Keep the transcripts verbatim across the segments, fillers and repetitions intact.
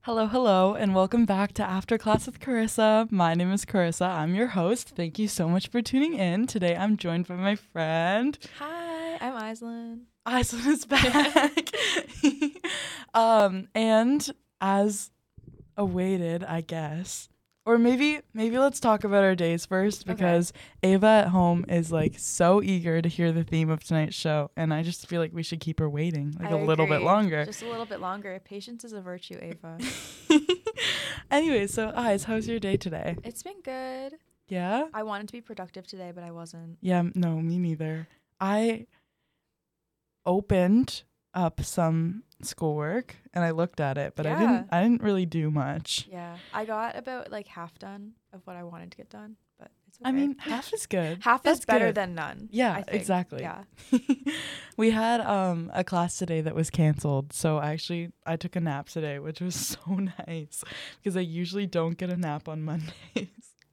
Hello, hello, and welcome back to After Class with Carissa. My name is Carissa. I'm your host. Thank you so much for tuning in. Today I'm joined by my friend. Hi, I'm Aislinn. Aislinn is back. um, and as awaited, I guess. Or maybe maybe let's talk about our days first because okay. Ava at home is like so eager to hear the theme of tonight's show, and I just feel like we should keep her waiting like I a little agree. bit longer. Just a little bit longer. Patience is a virtue, Ava. Anyway, so Ais, how's your day today? It's been good. Yeah? I wanted to be productive today, but I wasn't. Yeah, no, me neither. I opened up some schoolwork and I looked at it, but yeah. I didn't I didn't really do much. Yeah. I got about like half done of what I wanted to get done, but it's okay. I mean, half is good. half That's is better good. than none. Yeah, I think. exactly. Yeah. We had um a class today that was canceled, so actually I took a nap today, which was so nice because I usually don't get a nap on Mondays.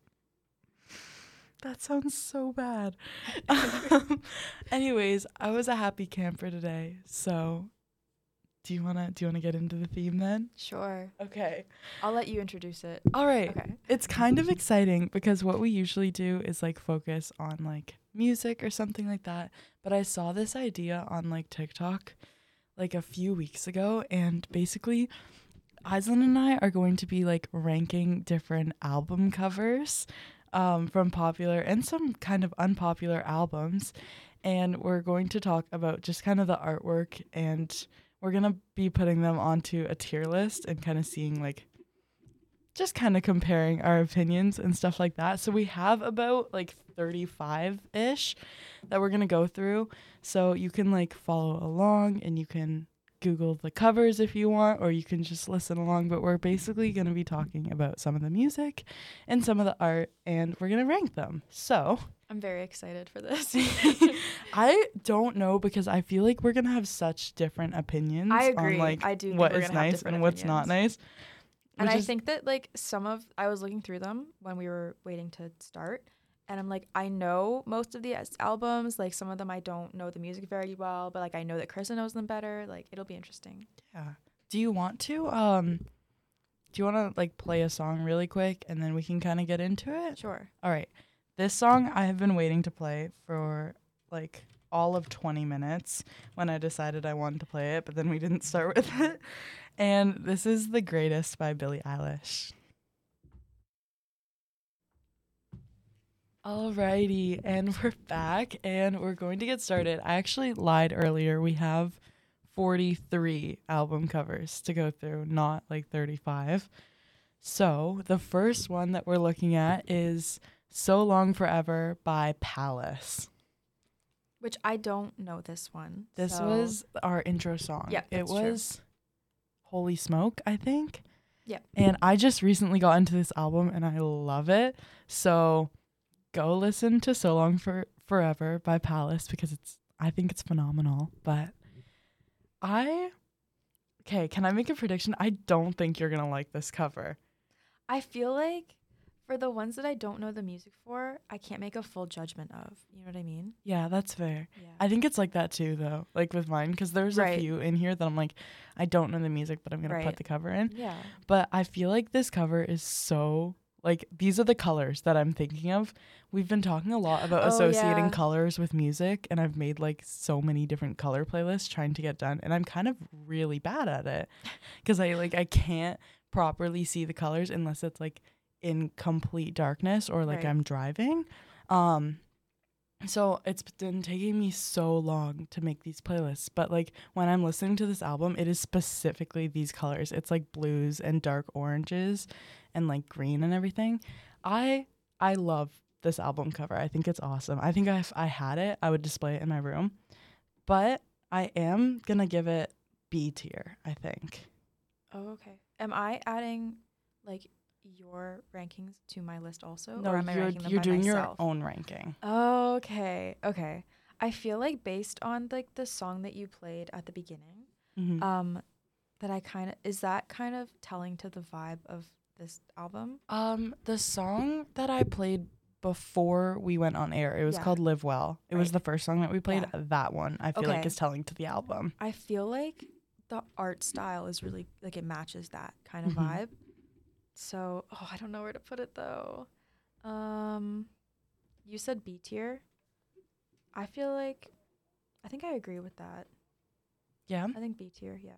That sounds so bad. um, anyways, I was a happy camper today, so do you wanna do you wanna get into the theme then? Sure. Okay. I'll let you introduce it. All right. Okay. It's kind of exciting because what we usually do is like focus on like music or something like that. But I saw this idea on like TikTok like a few weeks ago, and basically Aislinn and I are going to be like ranking different album covers um, from popular and some kind of unpopular albums. And we're going to talk about just kind of the artwork, and we're going to be putting them onto a tier list and kind of seeing like just kind of comparing our opinions and stuff like that. So we have about like thirty-five-ish that we're going to go through. So you can like follow along and you can Google the covers if you want, or you can just listen along. But we're basically going to be talking about some of the music and some of the art, and we're going to rank them. So I'm very excited for this. I don't know because I feel like we're going to have such different opinions I agree. on like I do think what we're is gonna have nice different and what's not opinions. nice. And I is- think that, like, some of, I was looking through them when we were waiting to start, and I'm like, I know most of the s- albums, like, some of them I don't know the music very well, but, like, I know that Carissa knows them better. Like, it'll be interesting. Yeah. Do you want to, um, do you want to, like, play a song really quick, and then we can kind of get into it? Sure. All right. This song I have been waiting to play for, like, all of twenty minutes when I decided I wanted to play it, but then we didn't start with it. And this is The Greatest by Billie Eilish. Alrighty, and we're back, and we're going to get started. I actually lied earlier. We have forty-three album covers to go through, not like thirty-five. So the first one that we're looking at is So Long Forever by Palace. Which I don't know this one. This so. was our intro song. Yeah, it that's was true. Holy Smoke, I think. Yeah. And I just recently got into this album and I love it. So go listen to So Long for Forever by Palace because it's I think it's phenomenal. But I okay, can I make a prediction? I don't think you're gonna like this cover. I feel like for the ones that I don't know the music for, I can't make a full judgment of. You know what I mean? Yeah, that's fair. Yeah. I think it's like that too, though. Like with mine, because there's Right. a few in here that I'm like, I don't know the music, but I'm gonna Right. put the cover in. Yeah. But I feel like this cover is so like these are the colors that I'm thinking of. We've been talking a lot about Oh, associating yeah. colors with music, and I've made like so many different color playlists trying to get done, and I'm kind of really bad at it because I like I can't properly see the colors unless it's like in complete darkness or like Right. I'm driving. Um so it's been taking me so long to make these playlists, but like when I'm listening to this album, it is specifically these colors. It's like blues and dark oranges and like green and everything. I I love this album cover. I think it's awesome. I think if I had it, I would display it in my room. But I am going to give it B tier, I think. Oh, okay. Am I adding like your rankings to my list also, No, or am I you're ranking them you're by doing myself? your own ranking. Oh, okay. Okay. I feel like based on like the song that you played at the beginning, Mhm. um, that I kind of is that kind of telling to the vibe of this album? Um, the song that I played before we went on air, it was Yeah. called Live Well. It was Right. the first song that we played. Yeah. That one I feel like Okay. is telling to the album. I feel like the art style is really like it matches that kind of Mhm. vibe. So, oh, I don't know where to put it though. Um, you said B tier. I feel like I think I agree with that. Yeah. I think B tier, yeah.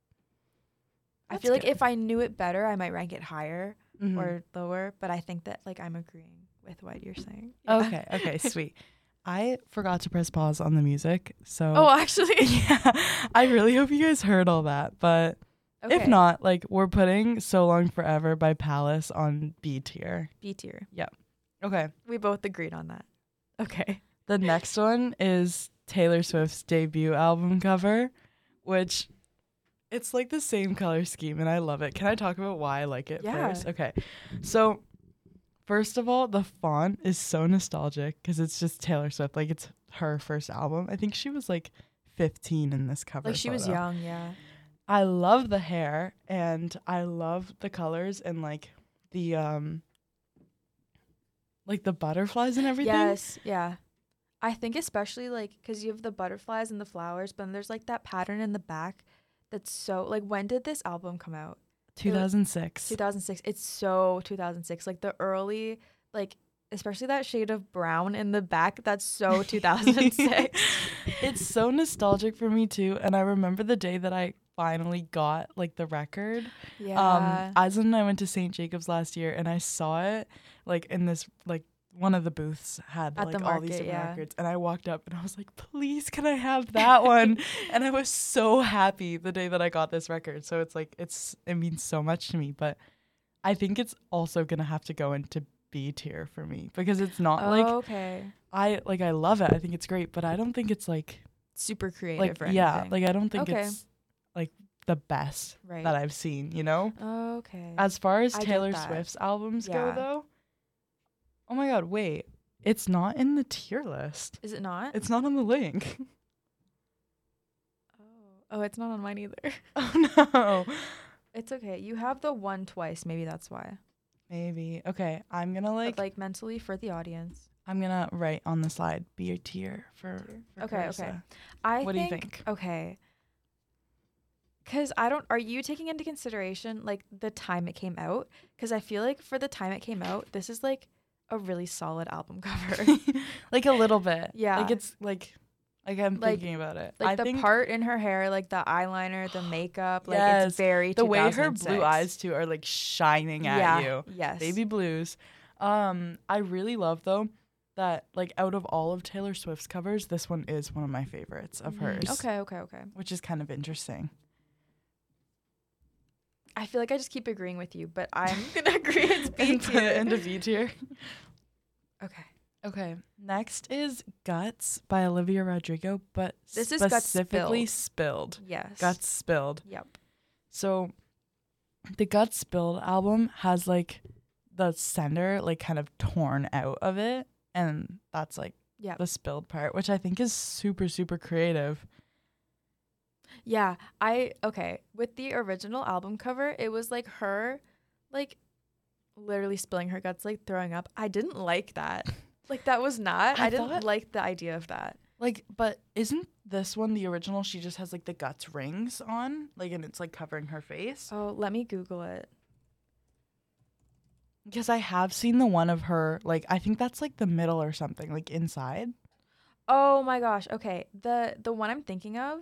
I That's feel like good. if I knew it better, I might rank it higher Mhm. or lower, but I think that like I'm agreeing with what you're saying. Okay, okay, sweet. I forgot to press pause on the music, so Oh, actually. yeah, I really hope you guys heard all that. But Okay. if not, like we're putting "So Long Forever" by Palace on B tier. B tier. Okay, We both agreed on that. Okay. the next one is Taylor Swift's debut album cover, which it's like the same color scheme, and I love it. Can I talk about why I like it Yeah. first? Okay, so first of all, the font is so nostalgic because it's just Taylor Swift. Like it's her first album. I think she was like fifteen in this cover. Like she was photo. young, yeah. I love the hair and I love the colors and like the um like the butterflies and everything. Yes, yeah. I think especially like because you have the butterflies and the flowers, but then there's like that pattern in the back that's so like when did this album come out? two thousand six. two thousand six. It's so two thousand six. Like the early like especially that shade of brown in the back. That's so two thousand six. It's so nostalgic for me too, and I remember the day that I finally got like the record. Yeah. Um, Aslan and I went to Saint Jacobs last year, and I saw it like in this like one of the booths had At like the all these market, different yeah. records, and I walked up and I was like, "Please, can I have that one?" And I was so happy the day that I got this record. So it's like it's it means so much to me, but I think it's also gonna have to go into B tier for me because it's not Oh, like okay. I like I love it. I think it's great, but I don't think it's like Super creative like or yeah, anything. like I don't think Okay. it's like the best right. that I've seen, you know? Okay. As far as I get Taylor that. Swift's albums go, Yeah. though, oh my god, wait, it's not in the tier list. Is it not? It's not on the link. Oh. Oh, it's not on mine either. Oh no. It's okay. You have the one twice. Maybe that's why. Maybe. Okay, I'm gonna like, But like mentally for the audience. I'm gonna write on the slide be a tier for. Tier. for Okay, Carissa. okay. I What think, do you think? Okay. Cause I don't. Are you taking into consideration like the time it came out? Cause I feel like for the time it came out, this is like a really solid album cover. Like a little bit. Yeah. Like it's like, like I'm Like- thinking about it. Like I the think part in her hair, like the eyeliner, the makeup, like Yes, it's very the way her two thousand six. blue eyes too are like shining at yeah, you. Yes. Baby blues. Um, I really love though that like out of all of Taylor Swift's covers, this one is one of my favorites of Mhm. hers. Okay, okay, okay. Which is kind of interesting. I feel like I just keep agreeing with you, but I'm gonna agree it's B And put it tier. into B tier. Okay. Okay. Next is Guts by Olivia Rodrigo, but This is Guts specifically spilled. Yes. Guts Spilled. Yep. So the Guts Spilled album has like the center like kind of torn out of it, and that's like Yep. the spilled part, which I think is super super creative. Yeah, I okay. With the original album cover, it was like her like literally spilling her guts, like throwing up. I didn't like that. Like that was not. I I, didn't thought- like the idea of that. Like, but isn't this one the original? She just has like the Guts rings on, like, and it's like covering her face. Oh, let me Google it. Because I have seen the one of her, like, I think that's like the middle or something, like inside. Oh my gosh. Okay. The the one I'm thinking of,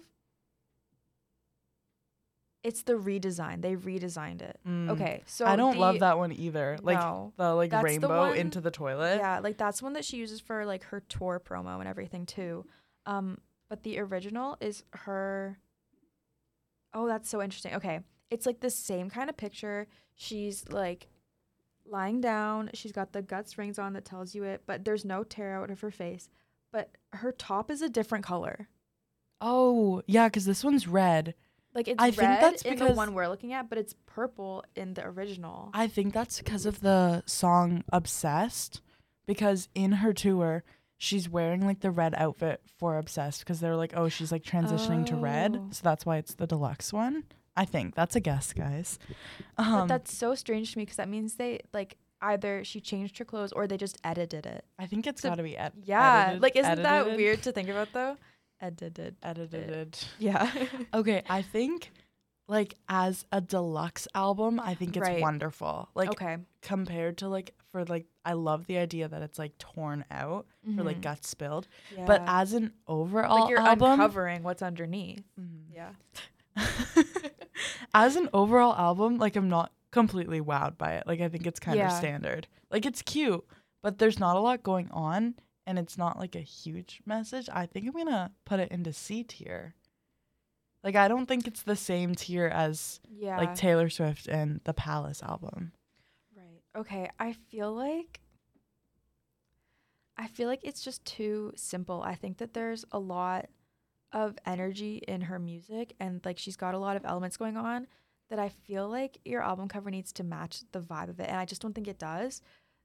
it's the redesign. They redesigned it. Mm. Okay. So I don't the- love that one either. Like No. the like That's the rainbow one- into the toilet. Yeah, like that's one that she uses for like her tour promo and everything too. Um, but the original is her. Oh, that's so interesting. Okay, it's like the same kind of picture. She's like lying down. She's got the guts rings on that tells you it, but there's no tear out of her face. But her top is a different color. Oh, yeah, because this one's red. Like it's I red think that's in the because- one we're looking at, but it's purple in the original. I think that's because of the song Obsessed, because in her tour, she's wearing like the red outfit for Obsessed because they're like, oh, she's like transitioning to red. Oh. So that's why it's the deluxe one. I think that's a guess, guys. But Um, that's so strange to me because that means they like either she changed her clothes or they just edited it. I think it's so- got to be ed- Yeah, edited. like isn't that edited, weird to think about though? Edited. Edited. Yeah. Okay, I think like as a deluxe album, I think it's Right. wonderful. Like Okay. compared to like for like I love the idea that it's like torn out for like Mhm. guts spilled. Yeah. But as an overall like you're album, uncovering what's underneath. Mhm. Yeah. as an overall album, like I'm not completely wowed by it. Like I think it's kind Yeah. of standard. Like it's cute, but there's not a lot going on and it's not like a huge message. I think I'm gonna put it into C tier. Like I don't think it's the same tier as Yeah. like Taylor Swift and the Palace album. Right. Okay. I feel like I feel like it's just too simple. I think that there's a lot of energy in her music and like she's got a lot of elements going on that I feel like your album cover needs to match the vibe of it and I just don't think it does.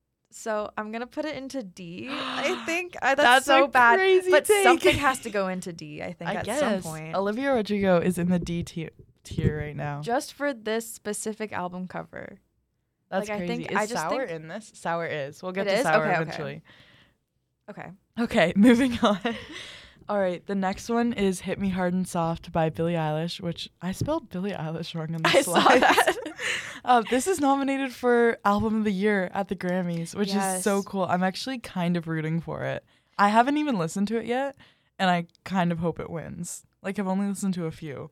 So I'm gonna put it into D. I think uh, that's, That's so a bad, crazy but take. something has to go into D. I think I at guess some point, Olivia Rodrigo is in the D tier tier right now. just for this specific album cover. That's like, I crazy. think- is I just Sour think- in this? Sour is. We'll get It to is? Sour Okay, okay. eventually. Okay. Okay, moving on. All right, the next one is "Hit Me Hard and Soft" by Billie Eilish, which I spelled Billie Eilish wrong on the I saw slides. that. uh, this is nominated for Album of the Year at the Grammys, which is so Yes. cool. I'm actually kind of rooting for it. I haven't even listened to it yet, and I kind of hope it wins. Like I've only listened to a few.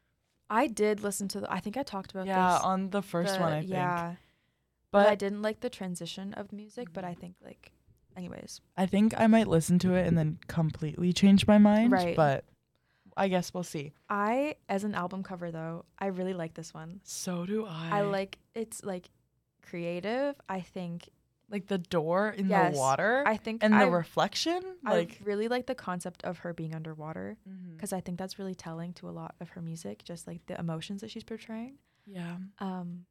I did listen to the. I think I talked about Yeah, this. on on the first the- one, I think. Yeah, but I But didn't like the transition of music. But I think like, anyways, I think I might listen to it and then completely change my mind. Right. But I guess we'll see. I as an album cover though, I really like this one. So do I. I like it's like creative. I think like the door in Yes, the water I think and I, the reflection. Like I really like the concept of her being underwater Mhm. because I think that's really telling to a lot of her music, just like the emotions that she's portraying. yeah. Um,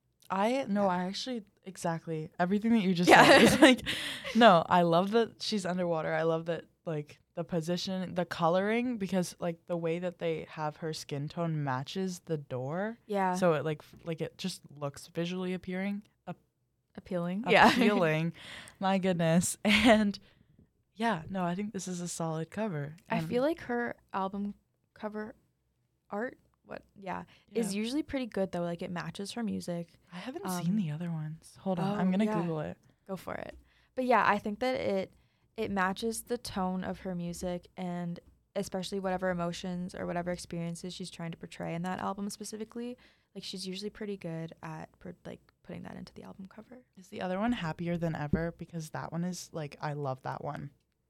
I no, I actually exactly everything that you just Yeah. said is like no, I love that she's underwater. I love that like the position, the coloring because like the way that they have her skin tone matches the door. yeah, So it like f- like it just looks visually appealing. appealing. Appealing. My goodness. And yeah, no, I think this is a solid cover. I And, feel like her album cover art, what, yeah, is yeah. usually pretty good though. Like it matches her music. I haven't um, seen the other ones. Hold on. oh, I'm going to yeah. Google it. Go for it. But yeah, I think that it it matches the tone of her music and especially whatever emotions or whatever experiences she's trying to portray in that album specifically. Like she's usually pretty good at per, like putting that into the album cover. Is the other one Happier Than Ever? Because that one is like, I love that one.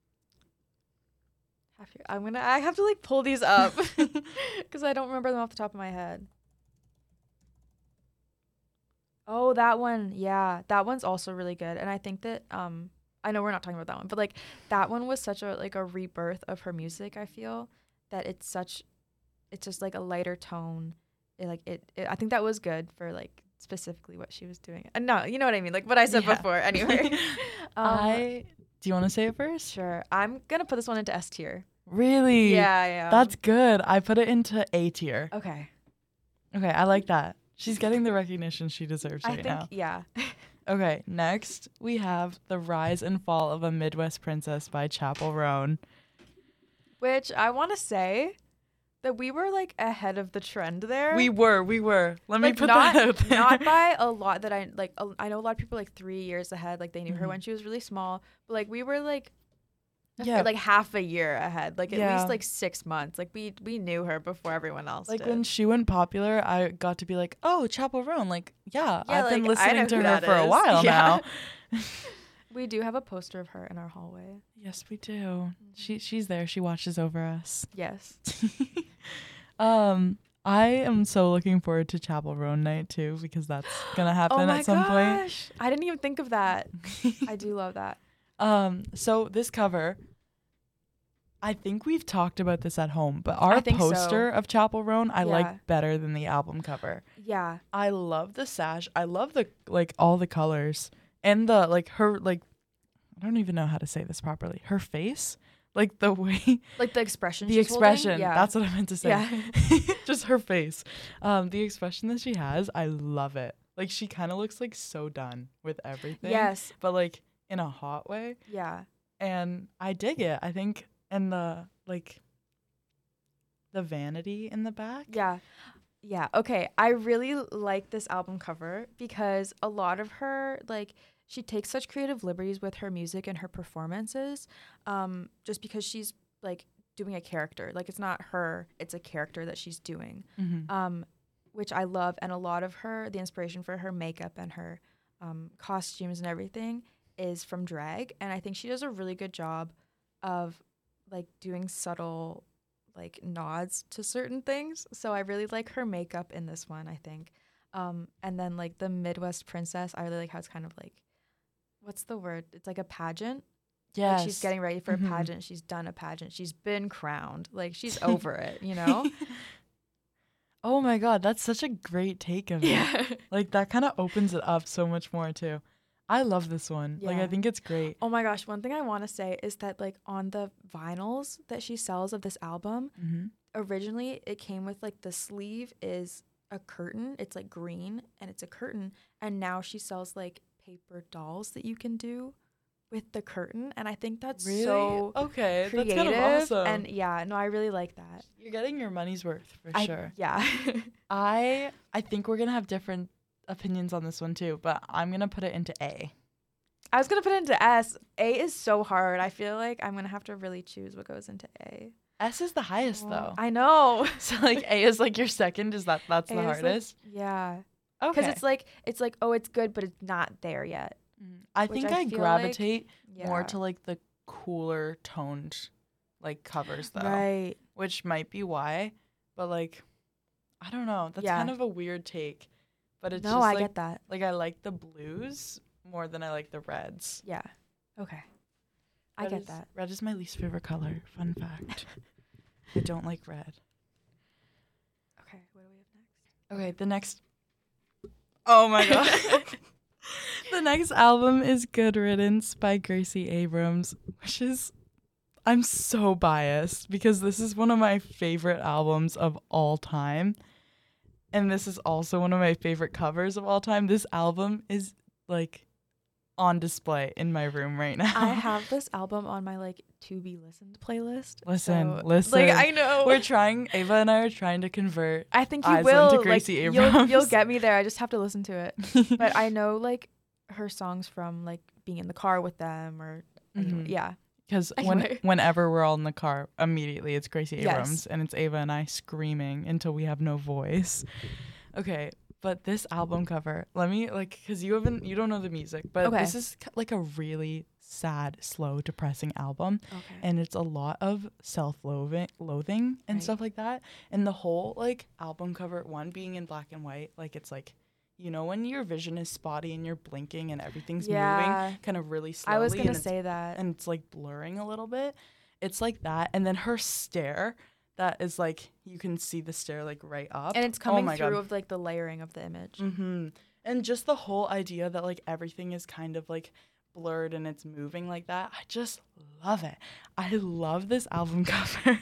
Have you- I'm gonna I have to like pull these up because I don't remember them off the top of my head. Oh, that one. Yeah, that one's also really good. And I think that um I know we're not talking about that one, but like that one was such a like a rebirth of her music, I feel. That it's such it's just like a lighter tone. It like it, it I think that was good for like specifically what she was doing. And no, you know what I mean? Like what I said Yeah. before anyway. um, I do you want to say it first? sure. I'm going to put this one into S tier. Really? Yeah, yeah. That's good. I put it into A tier. okay. Okay, I like that. She's getting the recognition she deserves I right think now. yeah. Okay, next we have The Rise and Fall of a Midwest Princess by Chappell Roan. Which I want to say that we were like ahead of the trend there. We were, we were. Let me like put not that out there. not by a lot that I like. a- I know a lot of people like three years ahead. Like they knew her Mhm. when she was really small, but like we were like, a- Yeah. like half a year ahead. Like at Yeah. least like six months. Like we we knew her before everyone else. Like did. when she went popular, I got to be like, "Oh, Chappell Roan!" Like, yeah, Yeah, I've been like, I know listening to who her that for a is. while Yeah. now. we do have a poster of her in our hallway. Yes, we do. She she's there. She watches over us. Yes. um, I am so looking forward to Chappell Roan night too because that's gonna happen oh my at some point. gosh! I didn't even think of that. I do love that. Um, so this cover, I think we've talked about this at home, but our I think so. poster of Chappell Roan I Yeah. like better than the album cover. Yeah. I love the sash. I love the like all the colors and the like her like I don't even know how to say this properly. Her face, like the way Like the expression. the she's holding? expression. Yeah. That's what I meant to say. Yeah. Just her face. Um, the expression that she has, I love it. Like she kind of looks like so done with everything. Yes. But like in a hot way. Yeah. And I dig it. I think and the like the vanity in the back. Yeah. Yeah, okay. I really like this album cover because a lot of her, like, she takes such creative liberties with her music and her performances, um, just because she's, like, doing a character. Like, it's not her, it's a character that she's doing, Mm-hmm. um, which I love. And a lot of her, the inspiration for her makeup and her um, costumes and everything is from drag. And I think she does a really good job of, like, doing subtle like nods to certain things. So I really like her makeup in this one, I think. Um, and then like the Midwest Princess, I really like how it's kind of like, what's the word? It's like a pageant. Yes. Like she's getting ready for Mhm. a pageant. She's done a pageant. She's been crowned. Like she's over it, you know? Oh my god, that's such a great take of it. Yeah. Like that kind of opens it up so much more too. I love this one. Like Yeah. I think it's great. Oh my gosh, one thing I want to say is that like on the vinyls that she sells of this album, Mm-hmm. originally it came with like the sleeve is a curtain. It's like green and it's a curtain. And now she sells like paper dolls that you can do with the curtain. And I think that's Really? so Okay, creative. that's kind of awesome. And yeah, no, I really like that. You're getting your money's worth for I, sure. Yeah. I I think we're gonna have different opinions on this one too, but I'm gonna put it into A. I was going to put it into S. A is so hard. I feel like I'm going to have to really choose what goes into A. S is the highest Oh, though. I know. So like A is like your second. Is that that's A the is, like- hardest? Yeah. Okay. Because it's like, it's like, oh, it's good, but it's not there yet. Mm, I which think I I, feel gravitate Yeah. more to like the cooler toned like covers though, Right. which might be why. But like, I don't know. That's Yeah. kind of a weird take. But it's No, just I like get that. like I like the blues more than I like the reds. Yeah. Okay. I Red get is- that. Red is my least favorite color. Fun fact. I don't like red. Okay. What do we have next? Okay, the next. Oh my god. The next album is Good Riddance by Gracie Abrams, which is. I'm so biased because this is one of my favorite albums of all time. And this is also one of my favorite covers of all time. This album is like on display in my room right now. I have this album on my like to be listened playlist. Listen, so, listen. Like I know. We're trying, Ava and I are trying to convert. I think you Eyes will. onto Like, Gracie you'll, Abrams. you'll get me there. I just have to listen to it. But I know like her songs from like being in the car with them or anyway, Mhm. yeah. Because Anyway. when, whenever we're all in the car, immediately it's Gracie Yes. Abrams and it's Ava and I screaming until we have no voice. Okay, but this album cover, let me like, because you haven't, you don't know the music, but Okay. this is k- like a really sad, slow, depressing album, Okay. and it's a lot of self-loathing, loathing and Right. stuff like that. And the whole like album cover, one being in black and white, like it's like, you know, when your vision is spotty and you're blinking and everything's Yeah. moving, kind of really slowly. I was and gonna it's say that. and it's like blurring a little bit. It's like that. And then her stare, that is like, you can see the stare like right up. And it's Oh coming my through God. of like the layering of the image. Mm-hmm. And just the whole idea that like everything is kind of like blurred and it's moving like that. I just love it. I love this album cover.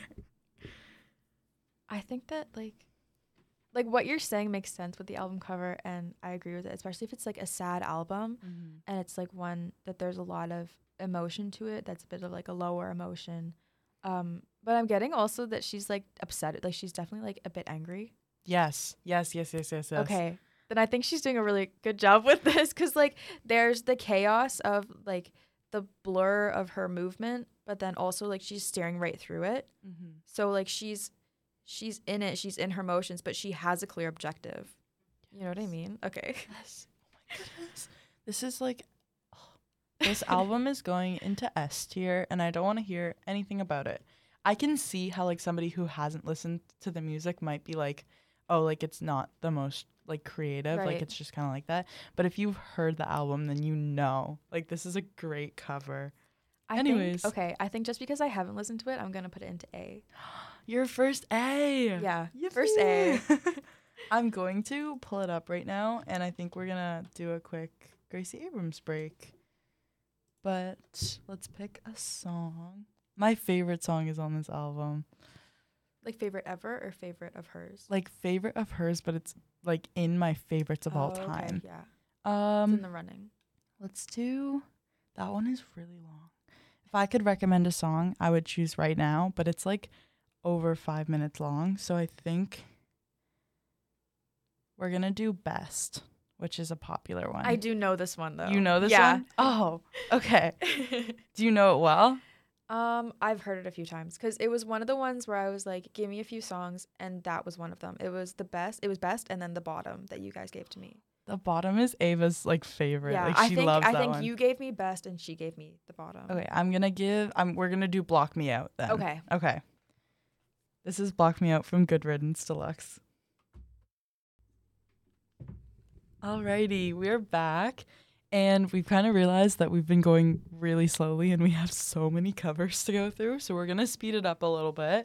I think that like like what you're saying makes sense with the album cover and I agree with it, especially if it's like a sad album and it's like one that there's a lot of emotion to it that's a bit of like a lower emotion. Um but I'm getting also that she's like upset, like she's definitely like a bit angry. Yes. Yes, yes, yes, yes, yes. Okay. Then I think she's doing a really good job with this cuz like there's the chaos of like the blur of her movement, but then also like she's staring right through it. Mm-hmm. So like she's she's in it, she's in her motions, but she has a clear objective. You know what I mean? Okay. Yes. Oh my goodness. This is like, oh, this album is going into S tier, and I don't want to hear anything about it. I can see how like somebody who hasn't listened to the music might be like, oh, like it's not the most like creative, like Right. it's just kind of like that. But if you've heard the album, then you know, like this is a great cover. I Anyways. think, okay, I think just because I haven't listened to it, I'm gonna put it into A. Your first A. Yeah, first A. Yippee. I'm going to pull it up right now, and I think we're gonna do a quick Gracie Abrams break. But let's pick a song. My favorite song is on this album. Like favorite ever or favorite of hers? Like favorite of hers, but it's like in my favorites of all Oh, okay, time. yeah, it's in Um, the running. let's do that one is really long. If I could recommend a song, I would choose Right Now, but it's like over five minutes long, so I think we're gonna do Best, which is a popular one. I do know this one though. You know this yeah. one? Oh, okay. Do you know it well? Um, I've heard it a few times because it was one of the ones where I was like, give me a few songs, and that was one of them. It was the best. It was Best, and then The Bottom that you guys gave to me. The Bottom is Ava's like favorite. Yeah, like, I she think loves I that think one. you gave me Best, and she gave me The Bottom. Okay, I'm gonna give. I'm. We're gonna do Block Me Out then. Okay. Okay. This is Block Me Out from Good Riddance Deluxe. Alrighty, we're back. And we've kind of realized that we've been going really slowly and we have so many covers to go through. So we're going to speed it up a little bit.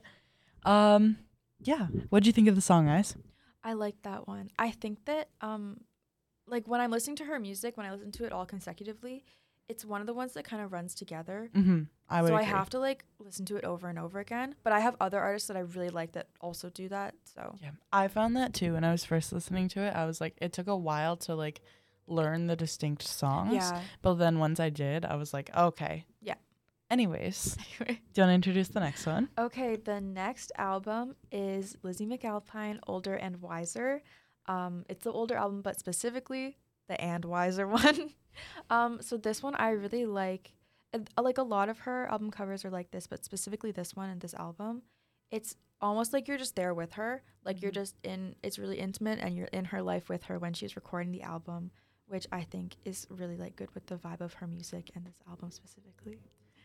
Um, yeah. What did you think of the song, Ice? I like that one. I think that, um, like, when I'm listening to her music, when I listen to it all consecutively, it's one of the ones that kind of runs together. Mm-hmm. I would So agree. I have to, like, listen to it over and over again. But I have other artists that I really like that also do that. So Yeah, I found that too when I was first listening to it. I was like, it took a while to, like, learn the distinct songs. yeah. But then once I did, I was like, okay. Yeah. Anyways, Anyway. do you want to introduce the next one? Okay, the next album is Lizzie McAlpine, Older and Wiser. Um, it's the older album, but specifically the And Wiser one. um, so this one I really like. And, uh, like a lot of her album covers are like this, but specifically this one and this album, it's almost like you're just there with her. Like you're Mhm. just in, it's really intimate and you're in her life with her when she's recording the album, which I think is really like good with the vibe of her music and this album specifically.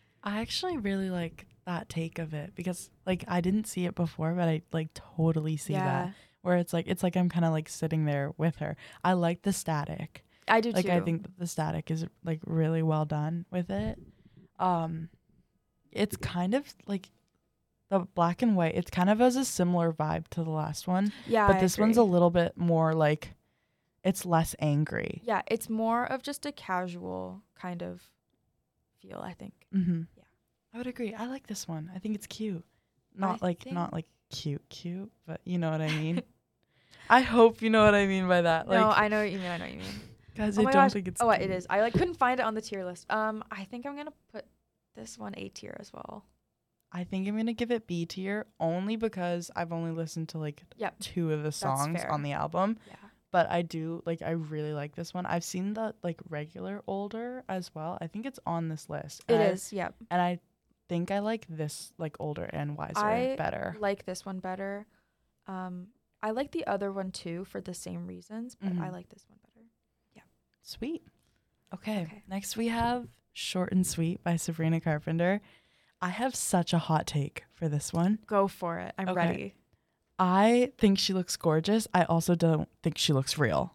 I actually really like that take of it because, like, I didn't see it before, but I, like, totally see that. Where it's, like, it's like I'm kind of, like, sitting there with her. I like the static. I do Like, too. I think that the static is, like, really well done with it. Um, it's kind of, like, the black and white, it kind of has a similar vibe to the last one. Yeah, But I this one's a agree. little bit more, like, it's less angry. Yeah, it's more of just a casual kind of feel, I think. Mm-hmm. Yeah. I would agree. I like this one. I think it's cute. Not I like think- not like cute, cute, but you know what I mean. I hope you know what I mean by that. Like, no, I know what you mean. I know what you mean. guys, Oh I my don't gosh. think it's. Oh, cute. it is. I like couldn't find it on the tier list. Um, I think I'm gonna put this one A tier as well. I think I'm gonna give it B tier only because I've only listened to like Yep. two of the songs fair. on the album. Yeah. But I do like. I really like this one. I've seen the like regular older as well. I think it's on this list. It and I- is. Yep. and I think I like this like older and wiser I better. like this one better. Um, I like the other one too for the same reasons, but I Mhm. like this one better. Sweet. Okay. Okay. Next we have Short and Sweet by Sabrina Carpenter. I have such a hot take for this one. Go for it. I'm Okay. ready. I think she looks gorgeous. I also don't think she looks real.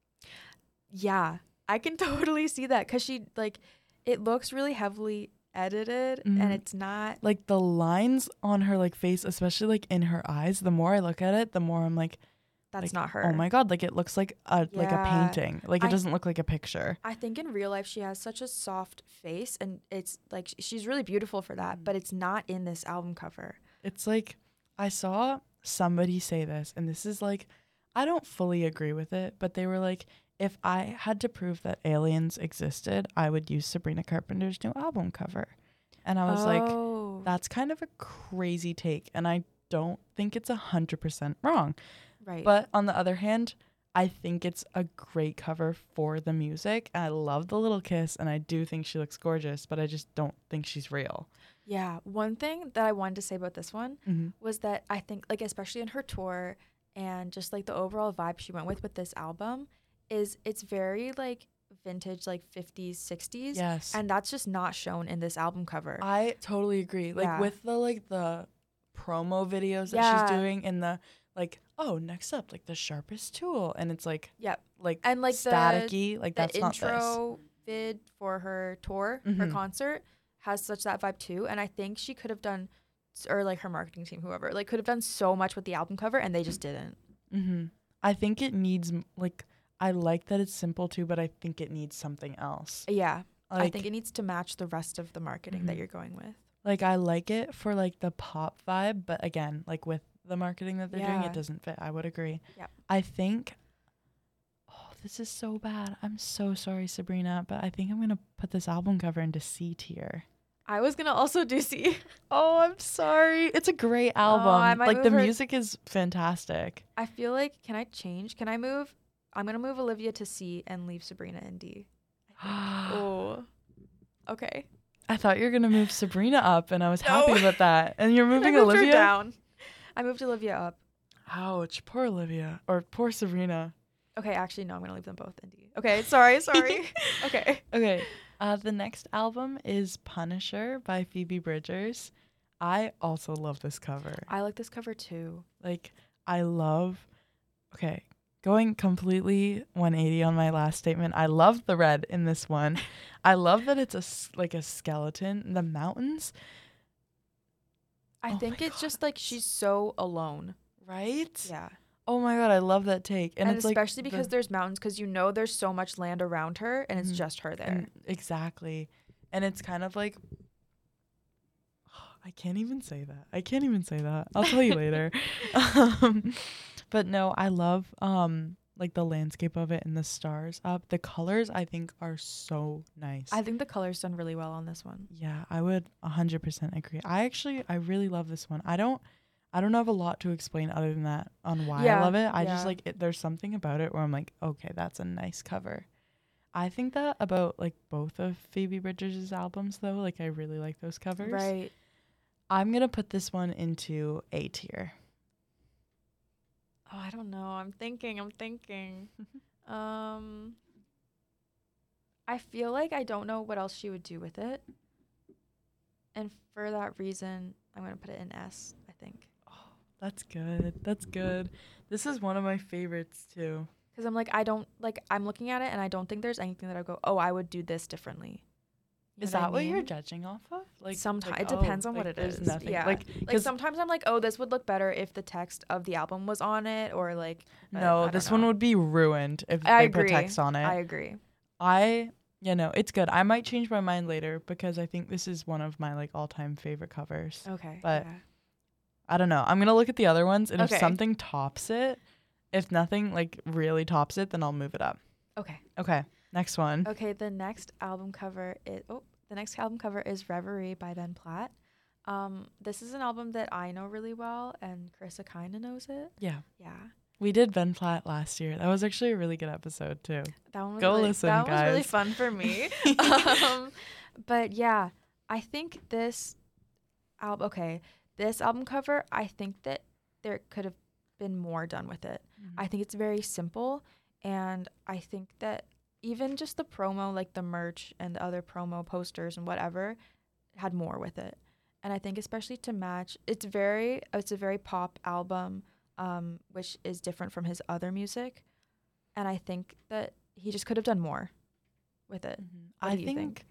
Yeah, I can totally see that because she like it looks really heavily edited Mhm. and it's not. Like the lines on her like face, especially like in her eyes, the more I look at it, the more I'm like, That's like, not her. oh my god, like it looks like a like a Yeah. painting. Like it I- doesn't look like a picture. I think in real life she has such a soft face and it's like sh- she's really beautiful for that, Mm. but it's not in this album cover. It's like I saw somebody say this, and this is like I don't fully agree with it, but they were like, if I had to prove that aliens existed, I would use Sabrina Carpenter's new album cover. And I was like, oh, that's kind of a crazy take, and I don't think it's a hundred percent wrong. right. But on the other hand, I think it's a great cover for the music. I love the little kiss, and I do think she looks gorgeous, but I just don't think she's real. yeah, one thing that I wanted to say about this one Mm-hmm. was that I think like especially in her tour and just like the overall vibe she went with with this album is it's very like vintage like fifties sixties Yes. and that's just not shown in this album cover. I totally agree. Like Yeah. with the like the promo videos that Yeah. she's doing and the like, oh, next up, like the sharpest tool. And it's like Yep. like And like the staticky. Like the that's not this. intro vid for her tour, her Mhm. concert has such that vibe too. And I think she could have done, or like her marketing team, whoever, like could have done so much with the album cover, and they just didn't. Mm-hmm. I think it needs m- like I like that it's simple too, but I think it needs something else. Yeah, Like, I think it needs to match the rest of the marketing that Mhm. you're going with. like I like it for like the pop vibe, but again, like with the marketing that they're doing, Yeah. it doesn't fit. I would agree. Yep. I think oh, this is so bad. I'm so sorry, Sabrina, but I think I'm gonna put this album cover into C tier. I was gonna also do C. Oh, I'm sorry. It's a great album. I might like the move her- music is fantastic. I feel like, can I change? Can I move? I'm gonna move Olivia to C and leave Sabrina in D. Oh, okay. I thought you were gonna move Sabrina up, and I was No. happy about that. And you're moving I moved Olivia her down. I moved Olivia up. Ouch, poor Olivia or poor Sabrina. Okay, actually, no, I'm gonna leave them both in D. Okay, sorry, sorry. Okay. Okay, uh, the next album is Punisher by Phoebe Bridgers. I also love this cover. I like this cover too. Like, I love. Okay, going completely one eighty on my last statement. I love the red in this one. I love that it's a s- like a skeleton. The mountains, I Oh think my it's God. just like she's so alone. right? Yeah. Oh my God, I love that take. And, And, it's especially like because the- there's mountains, because you know there's so much land around her and it's Mhm. just her there. and- exactly, and it's kind of like. I can't even say that. I can't even say that. I'll tell you later. Um, but no, I love um like the landscape of it and the stars up. The colors I think are so nice. I think the color's done really well on this one. Yeah, I would one hundred percent agree. I actually I really love this one. I don't I don't have a lot to explain other than that on why I Yeah, love it. I just yeah. like it, there's something about it where I'm like, okay, that's a nice cover. I think that about like both of Phoebe Bridgers' albums though. Like I really like those covers. Right. I'm going to put this one into A tier. Oh, I don't know. I'm thinking. I'm thinking. um, I feel like I don't know what else she would do with it, and for that reason, I'm gonna put it in S. I think That's good. That's good. This is one of my favorites too. because I'm like I don't like I'm looking at it and I don't think there's anything that I go, oh, I would do this differently. You Is know that I what you're mean? judging off of? Like Sometimes like, it depends oh, on what like, it there's is. Nothing. Yeah. Like, Like 'cause- sometimes I'm like, oh, this would look better if the text of the album was on it, or like. but I no, don't this one know. would be ruined if I they put agree. text on it. I agree. I, you know, it's good. I might change my mind later because I think this is one of my like all-time favorite covers. Okay. But- yeah. I don't know. I'm gonna look at the other ones, and Okay. if something tops it, if nothing like really tops it, then I'll move it up. Okay. Okay, next one. Okay, the next album cover is oh, the next album cover is Reverie by Ben Platt. Um, this is an album that I know really well, and Carissa kind of knows it. Yeah, Yeah, we did Ben Platt last year. That was actually a really good episode too. that one was Go really, listen, that was really guys. fun for me. um, but yeah, I think this album. Okay, this album cover. I think that there could have been more done with it. I think it's very simple, and I think that even just the promo, like the merch and the other promo posters and whatever, had more with it. And I think especially to match, it's very, it's a very pop album, um, which is different from his other music. And I think that he just could have done more with it. Mhm. What I do you think, think?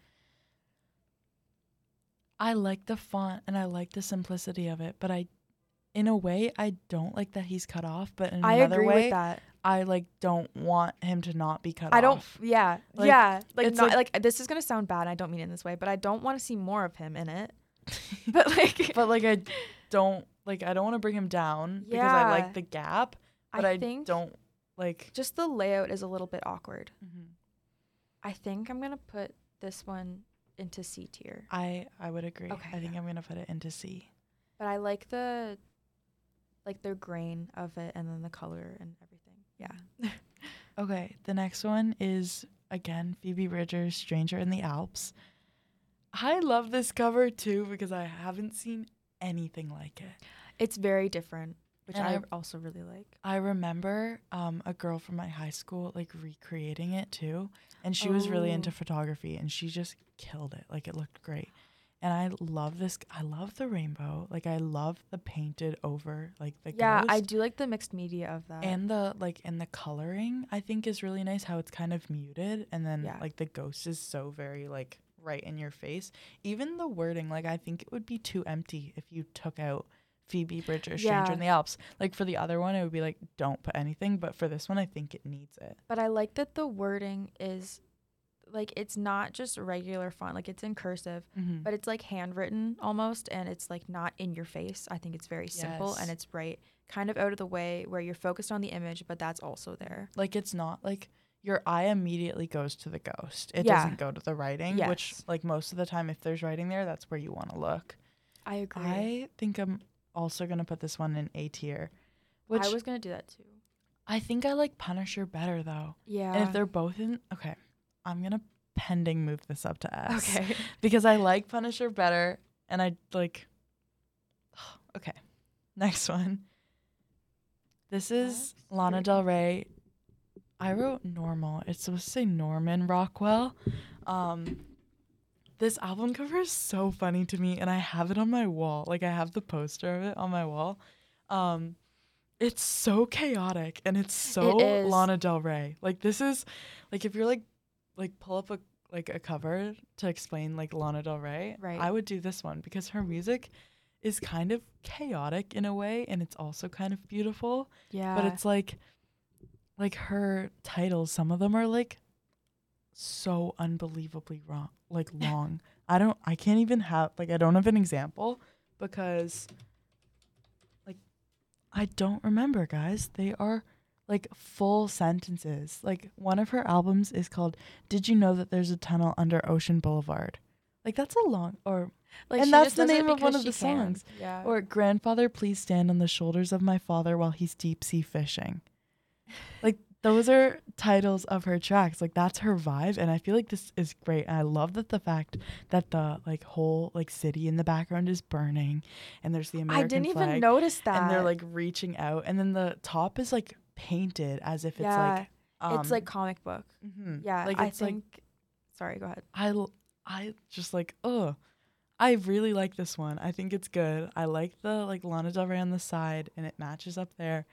I like the font and I like the simplicity of it, but I, in a way, I don't like that he's cut off. But in I another agree way, with that. I like don't want him to not be cut I off. don't, yeah, Like, yeah. Like, it's not, like- like, this is going to sound bad. And I don't mean it in this way, but I don't want to see more of him in it. But like, But like I don't like I don't want to bring him down because I Yeah. like the gap, but I, I think don't like. just the layout is a little bit awkward. Mhm. I think I'm gonna put this one into C tier, I I would agree. Okay, I think yeah. I'm gonna put it into C. but I like the like the grain of it and then the color and everything. Yeah. Okay, the next one is again Phoebe Bridgers' "Stranger in the Alps." I love this cover too because I haven't seen anything like it. It's very different, which And I I- also really like. I remember um, a girl from my high school like recreating it too, and she was really into Oh. photography, and she just killed it. Like it looked great, and I love this. I love the rainbow. Like I love the painted over like the Yeah, ghost. I do like the mixed media of that. And the like and the coloring I think is really nice. How it's kind of muted, and then Yeah. like the ghost is so very like right in your face. Even the wording, like I think it would be too empty if you took out Phoebe Bridgers' "Stranger Yeah. in the Alps." Like for the other one, it would be like don't put anything, but for this one, I think it needs it. but I like that the wording is like it's not just regular font, like it's in cursive, Mm-hmm. but it's like handwritten almost, and it's like not in your face. I think it's very simple and Yes. it's right kind of out of the way where you're focused on the image, but that's also there. Like it's not like your eye immediately goes to the ghost. It Yeah. doesn't go to the writing, which Yes. like most of the time if there's writing there, that's where you want to look. I agree. I think I'm also going to put this one in A tier, which I was gonna do that too. I think I like Punisher better though. Yeah. And if they're both in, okay, I'm going to pending move this up to S. okay. Because I like Punisher better and I like, okay, next one. This is What? Lana Here. Del Rey. I wrote normal. It's supposed to say Norman Rockwell. Um, this album cover is so funny to me, and I have it on my wall. Like I have the poster of it on my wall. Um, it's so chaotic, and it's so It is. Lana Del Rey. Like this is, like if you're like, like pull up a like a cover to explain like Lana Del Rey. Right. I would do this one because her music is kind of chaotic in a way, and it's also kind of beautiful. Yeah. But it's like, like her titles, some of them are like so unbelievably wrong, like long. I don't, I can't even have, like, I don't have an example because, like, I don't remember, guys. They are like full sentences. Like, one of her albums is called Did You Know That There's a Tunnel Under Ocean Boulevard? Like, that's a long, or, like, and she that's just the does it name of one because of she the can. songs. Yeah. Or Grandfather, Please Stand on the Shoulders of My Father While He's Deep Sea Fishing. Like, those are titles of her tracks. Like, that's her vibe, and I feel like this is great. And I love that the fact that the like whole like city in the background is burning, and there's the American I didn't flag, even notice that. and they're like reaching out, and then the top is like painted as if it's yeah. like um, it's like comic book. mhm. Yeah. like I it's like think. Sorry. Go ahead. I l- I just like oh. I really like this one. I think it's good. I like the like Lana Del Rey on the side, and it matches up there.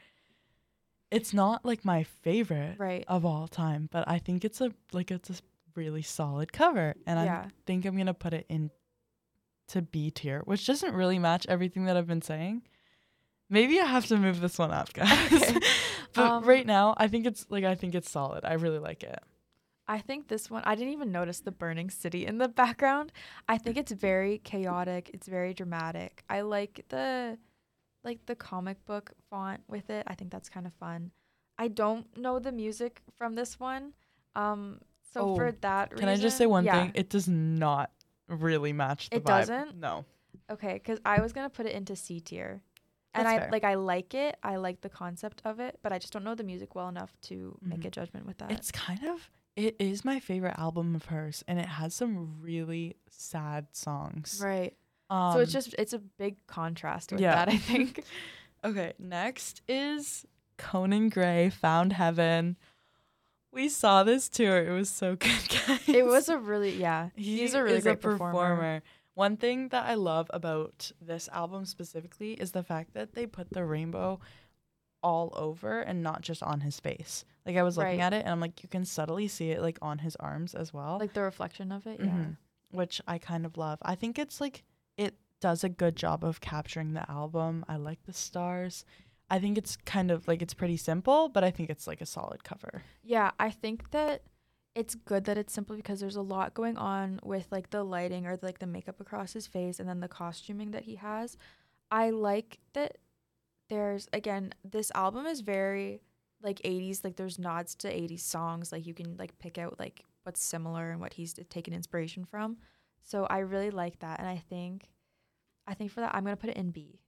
It's not like my favorite Right. of all time, but I think it's a like it's a really solid cover, and Yeah. I think I'm gonna put it in to B tier, which doesn't really match everything that I've been saying. Maybe I have to move this one up, guys. Okay. but Um, right now, I think it's like I think it's solid. I really like it. I think this one, I didn't even notice the burning city in the background. I think it's very chaotic. It's very dramatic. I like the like the comic book font with it. I think that's kind of fun. I don't know the music from this one. Um so Oh, for that reason, Can I just say one yeah. thing? It does not really match the It vibe. doesn't? No. Okay, cuz I was going to put it into C tier. And That's I fair. like I like it. I like the concept of it, but I just don't know the music well enough to make Mhm. a judgment with that. It's kind of it is my favorite album of hers, and it has some really sad songs. right. Um, so it's just it's a big contrast with yeah. that, I think. okay. Next is Conan Gray, Found Heaven. We saw this tour. It was so good, guys. It was a really yeah. He he's a really is great a performer. performer. One thing that I love about this album specifically is the fact that they put the rainbow all over and not just on his face. Like I was looking Right. at it and I'm like, you can subtly see it like on his arms as well. Like the reflection of it, yeah. Mhm. Which I kind of love. I think it's like it does a good job of capturing the album. I like the stars. I think it's kind of like it's pretty simple, but I think it's like a solid cover. Yeah, I think that it's good that it's simple because there's a lot going on with like the lighting or like the makeup across his face and then the costuming that he has. I like that there's again, this album is very like eighties, like there's nods to eighties songs, like you can like pick out like what's similar and what he's taken inspiration from. So I really like that, and I think I think for that I'm going to put it in B.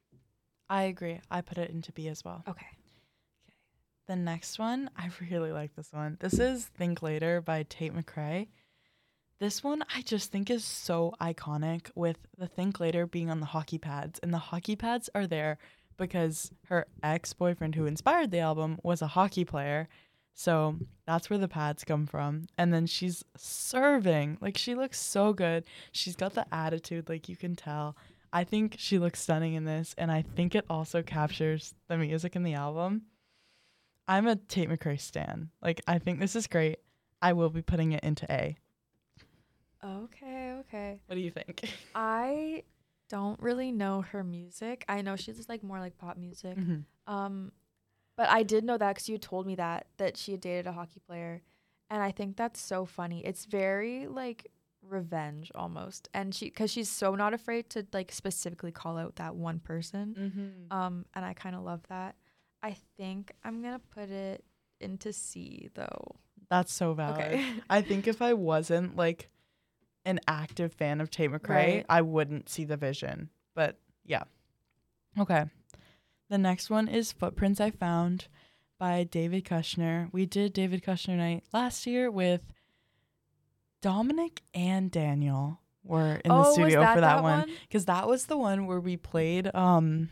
I agree. I put it into B as well. Okay. The next one, I really like this one. This is Think Later by Tate McRae. This one I just think is so iconic with the Think Later being on the hockey pads. And the hockey pads are there because her ex-boyfriend who inspired the album was a hockey player. So that's where the pads come from. And then she's serving. Like, she looks so good. She's got the attitude, like you can tell. I think she looks stunning in this. And I think it also captures the music in the album. I'm a Tate McRae stan. Like, I think this is great. I will be putting it into A. Okay, okay. What do you think? I don't really know her music. I know she's just like more like pop music. Mm-hmm. Um, but I did know that because you told me that that she had dated a hockey player, and I think that's so funny. It's very like revenge almost, and she because she's so not afraid to like specifically call out that one person. Mm-hmm. Um, and I kind of love that. I think I'm gonna put it into C though. That's so valid. Okay. I think if I wasn't like an active fan of Tate McRae, Right. I wouldn't see the vision. But yeah. Okay. The next one is Footprints I Found by David Kushner. We did David Kushner night last year with Dominic and Daniel were in oh, the studio was that for that, that one because that was the one where we played um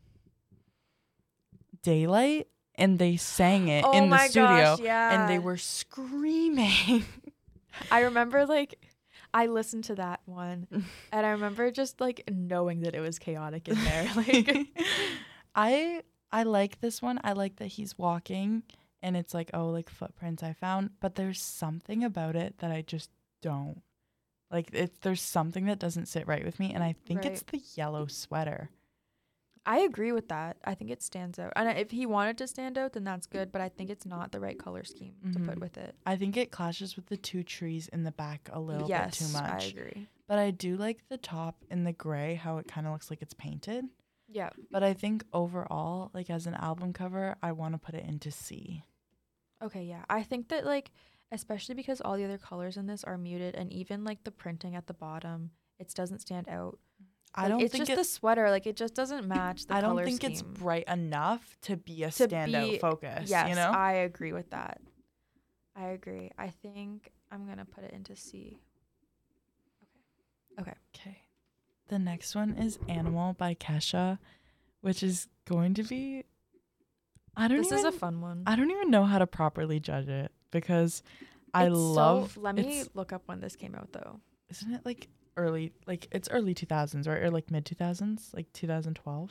Daylight and they sang it Oh in the my studio gosh, yeah. and they were screaming. I remember like I listened to that one and I remember just like knowing that it was chaotic in there. Like I I like this one. I like that he's walking and it's like, oh, like footprints I found, but there's something about it that I just don't. Like it there's something that doesn't sit right with me and I think it's the yellow sweater. I agree with that. I think it stands out. And if he wanted to stand out, then that's good, but I think it's not the right color scheme Mhm. to put with it. I think it clashes with the two trees in the back a little yes, bit too much. I agree. But I do like the top in the gray, how it kind of looks like it's painted. Yeah. But I think overall, like as an album cover, I want to put it into C. Okay, yeah. I think that like especially because all the other colors in this are muted and even like the printing at the bottom, it doesn't stand out. I Like, don't it's think just it, the sweater, like it just doesn't match the I color don't think scheme. it's bright enough to be a To standout be- focus. Yes, you know? I agree with that. I agree. I think I'm gonna put it into C. Okay. Okay. Okay. The next one is Animal by Kesha, which is going to be I don't This even is a fun one. I don't even know how to properly judge it because I It's love So, let me it's- look up when this came out though. isn't it like early like it's early two thousands, right? Or like mid two thousands, like two thousand twelve?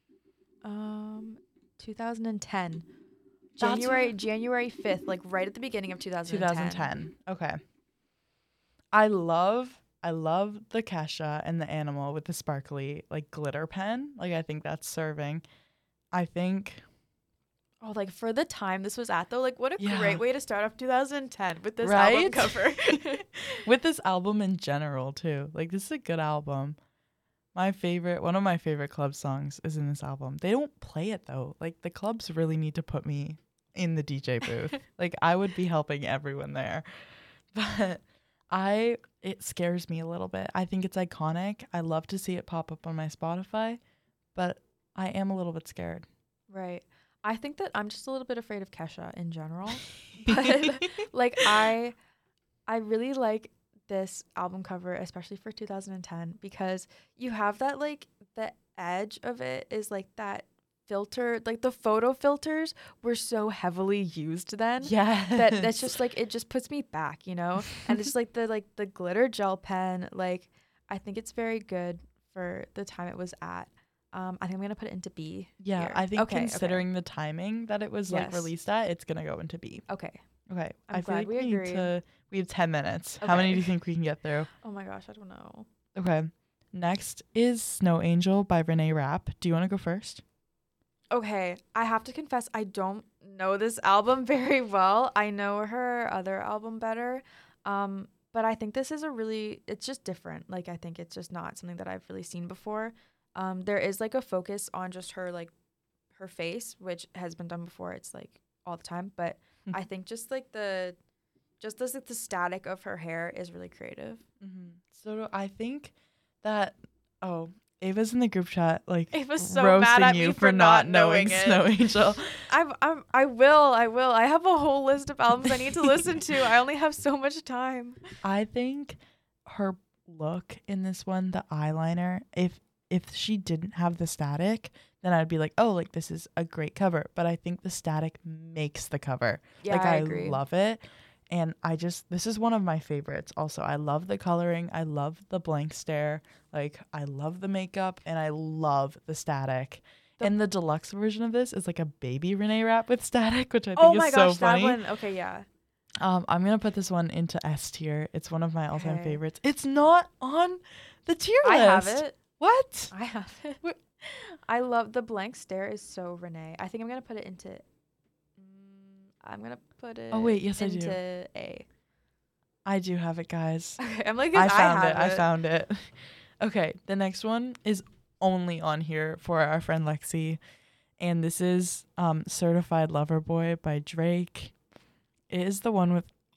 Um, two thousand ten. That's January what- January fifth, like right at the beginning of two thousand ten. twenty ten. Okay. I love I love the Kesha and the Animal with the sparkly like glitter pen. Like I think that's serving. I think Oh, like for the time this was at though, like what a Yeah. great way to start off two thousand ten with this album Right? cover. with this album in general too. Like this is a good album. My favorite, one of my favorite club songs is in this album. They don't play it though. Like the clubs really need to put me in the D J booth. Like I would be helping everyone there. But I it scares me a little bit. I think it's iconic. I love to see it pop up on my Spotify, but I am a little bit scared. Right. I think that I'm just a little bit afraid of Kesha in general. But like I I really like this album cover, especially for two thousand ten, because you have that like the edge of it is like that filter, like the photo filters were so heavily used then. Yeah. That that's just like it just puts me back, you know? And it's like the like the glitter gel pen, like I think it's very good for the time it was at. Um, I think I'm gonna put it into B. Yeah, here. I think Okay, okay. considering the timing that it was like Yes. released at, it's gonna go into B. Okay. Okay. I'm I feel glad like we we, need agree. to we have ten minutes. How many Okay. do you think we can get through? Oh my gosh, I don't know. Okay. Next is Snow Angel by Renee Rapp. Do you want to go first? Okay, I have to confess I don't know this album very well. I know her other album better. Um, but I think this is a really it's just different. Like I think it's just not something that I've really seen before. Um, there is like a focus on just her like her face, which has been done before. It's like all the time, but I think just like the just this like the static of her hair is really creative. Mm-hmm. So do I think that oh, Ava's in the group chat like Ava's so roasting mad at you me for, for not not knowing knowing it. Snow Angel. I'm, I'm, I will, I will. I have a whole list of albums I need to listen to. I only have so much time. I think her look in this one, the eyeliner, if if she didn't have the static, then I'd be like, oh, like this is a great cover. But I think the static makes the cover. Yeah, like I I, agree. love it. And I just this is one of my favorites. Also, I love the coloring. I love the blank stare. Like I love the makeup and I love the static. The- and the deluxe version of this is like a baby Renee Rapp with static, which I think Oh is my so gosh, funny. that one. Okay, yeah. Um, I'm gonna put this one into S tier. It's one of my all-time Okay. favorites. It's not on the tier I list. have it. What? I have it. What? I love the blank stare is so Renee. I think I'm gonna put it into. Mm, I'm gonna put it. Oh, wait, yes, I do. into A. I do have it, guys. Okay, I'm like I I found have it. I found it. Okay, the next one is only on here for our friend Lexi, and this is um, "Certified Lover Boy" by Drake. It is the one with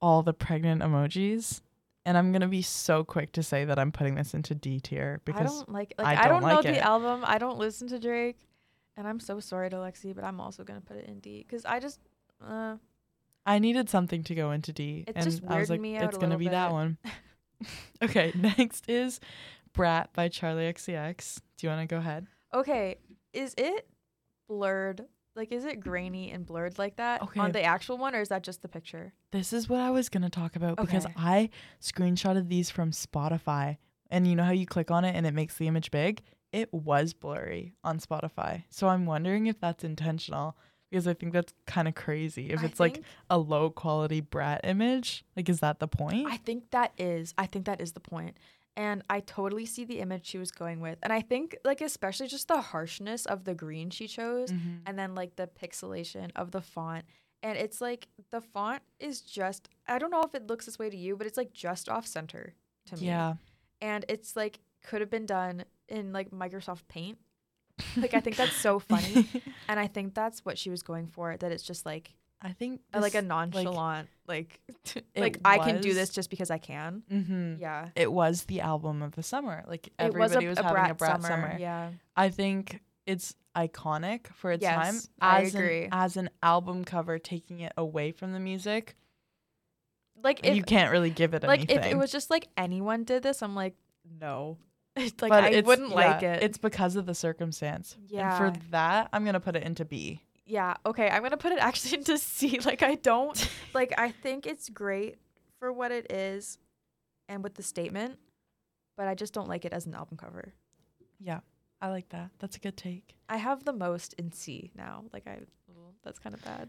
all the pregnant emojis. And I'm going to be so quick to say that I'm putting this into D tier because I don't like like I I don't don't, know like the it. album. I don't listen to Drake, and I'm so sorry to Lexi, but I'm also gonna put it in D because I just uh I needed something to go into D. It's and just I was like, weirding me out it's a going to little be that bit. one. Okay, next is Brat by Charlie X C X. Do you want to go ahead? okay. Is it blurred? Like, is it grainy and blurred like that Okay. on the actual one, or is that just the picture? This is what I was going to talk about because Okay. I screenshotted these from Spotify. And you know how you click on it and it makes the image big? It was blurry on Spotify. So I'm wondering if that's intentional because I think that's kind of crazy. If I it's like think- a low quality Brat image, like, is that the point? I think that is. I think that is the point. And I totally see the image she was going with. And I think, like, especially just the harshness of the green she chose Mhm. and then, like, the pixelation of the font. And it's like the font is just, I don't know if it looks this way to you, but it's like just off center to me. Yeah. And it's like could have been done in like Microsoft Paint. Like, I think that's so funny. And I think that's what she was going for, that it's just like, I think a, like a this- nonchalant, like, like, it like I can do was- this just because I can. Mhm. Yeah. It was the album of the summer. Like It was everybody a, was, a having brat, a Brat summer. summer. Yeah. I think it's iconic for its Yes, time. I As agree. An, as an album cover, taking it away from the music, Like if you can't really give it like anything. if it was just like anyone did this, I'm like, no. It's like But I it's- wouldn't like yeah, it. It's because of the circumstance. Yeah. And for that, I'm gonna put it into B. Yeah, okay. I'm gonna put it actually into C. Like, I don't like I think it's great for what it is and with the statement, but I just don't like it as an album cover. Yeah, I like that. That's a good take. I have the most in C now. Like, I that's kind of bad.